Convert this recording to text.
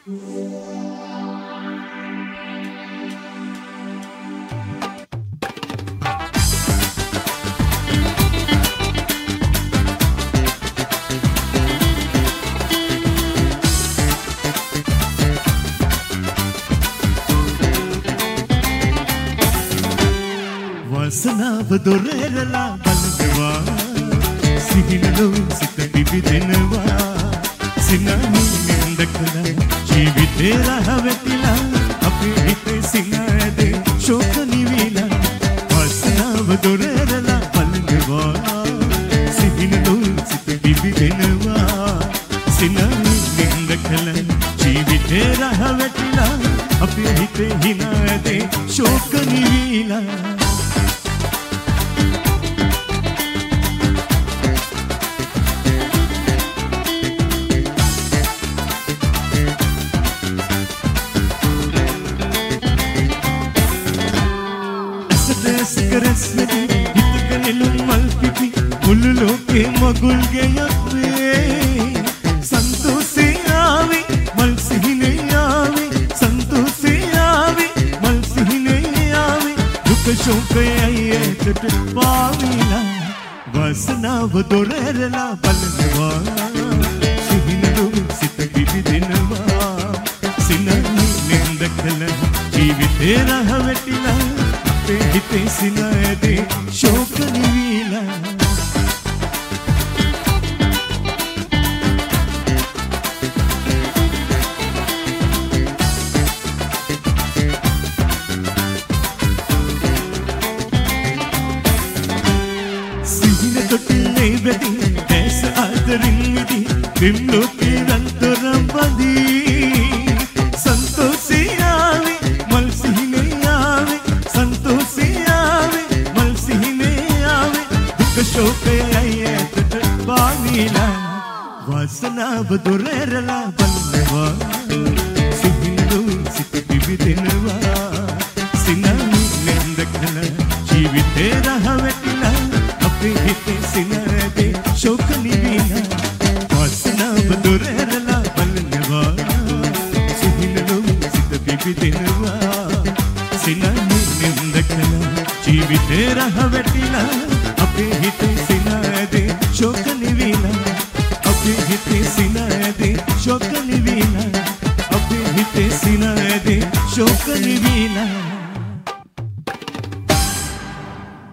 वासनाव दोरेरला बलगवा सिहिनलो सित बिबिदेනවා සිනානි නන්දකලා ජීවිතේ රහවැටිලා අපේ හිතේ සිනාදේ ශෝක නිවිලා वासनाव दोरेरला बलगवा සිහිනලෝ සිත बिबिदेනවා සිනානි නන්දකලා ජීවිතේ රහවැටිලා අපේ හිතේ හිනාදේ ශෝක නිවිලා කරස්වැටි හිතකනෙලුම් මල් පිපි මුළු ලෝකේ මගුල් ගෙයක් වේ සන්තෝෂේ ආවේ මල් සිහිනේ ආවේ සන්තෝෂේ ආවේ මල් සිහිනේ ආවේ දුක ශෝකයයි ඇතට පාවිලා वासनाव दोरेरला බලනවා සිහිනලුම් සිත පිබිදෙනවා සිනානි නන්දකල ජීවිතේ රහවැටිලා හිතේ සිනාදේ ශෝක නිවිලා සිහින තොටිල්ලේ වැටි ඇස ආදරින් විදි දෙම් ලෝකේ රන්තරම් බඳී සන්තෝෂේ ආවේ මල් සිහිනේ ආවේ ශෝකයයි ඇතට පාවිලා वासनाव दोरेरला බලනවා සිහිනලෝ සිත පිබිදෙනවා සිනානි නන්දකලා ජීවිතේ රහවැටිලා